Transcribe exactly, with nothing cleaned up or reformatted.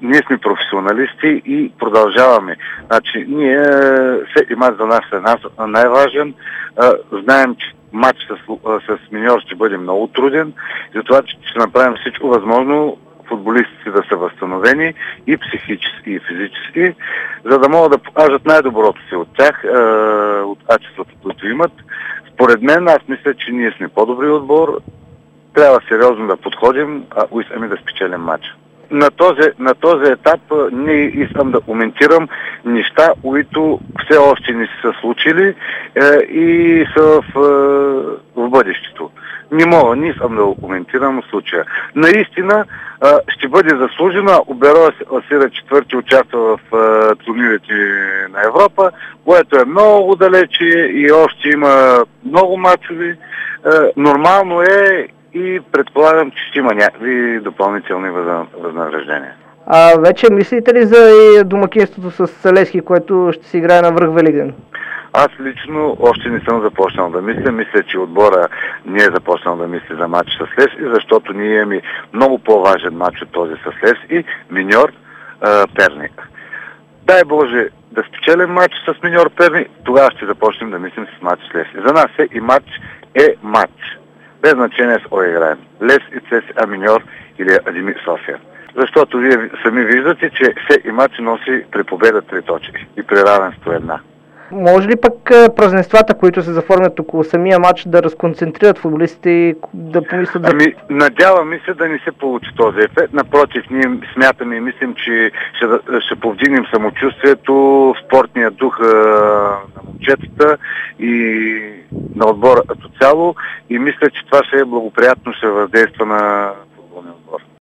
ние сме професионалисти и продължаваме. Значи, ние, всеки мач за нас е най-важен. Знаем, че матч с, с Миньор ще бъде много труден, затова ще направим всичко възможно футболистите да са възстановени и психически, и физически, за да могат да покажат най-доброто си от тях, от качествата, които имат. Според мен, аз мисля, че ние сме по-добри отбор. Трябва сериозно да подходим, а искаме да спечелим матча. На този, на този етап не искам да коментирам неща, които все още не са случили е, и са в, е, в бъдещето. Не мога, не искам да го коментирам в случая. Наистина е, ще бъде заслужено. Обероя Асира четвърти участва в е, турнирите на Европа, което е много далече и още има много мачови. Е, нормално е и предполагам, че ще има някакви допълнителни възнаграждения. А вече мислите ли за домакинството с Левски, което ще се играе на връх Великден? Аз лично още не съм започнал да мисля. Мисля, че отбора не е започнал да мисли за матч с Левски, защото ние имаме много по-важен матч от този с Левски, Миньор Перник. Дай Боже да спечелим матч с Миньор Перник, тогава ще започнем да мислим с матч с Левски. За нас всеки матч е матч. Без значение с кой играем. Левски, ЦСКА Миньор или Академик София. Защото вие сами виждате, че всеки матч носи при победа три точки и при равенство една. Може ли пък празненствата, които се заформят около самия матч, да разконцентрират футболистите и да помислят... Ами, надяваме се да не се получи този ефект. Напротив, ние смятаме и мислим, че ще, ще повдигнем самочувствието, спортния дух а, на момчетата и на отбора като цяло и мисля, че това ще е благоприятно, ще въздейства на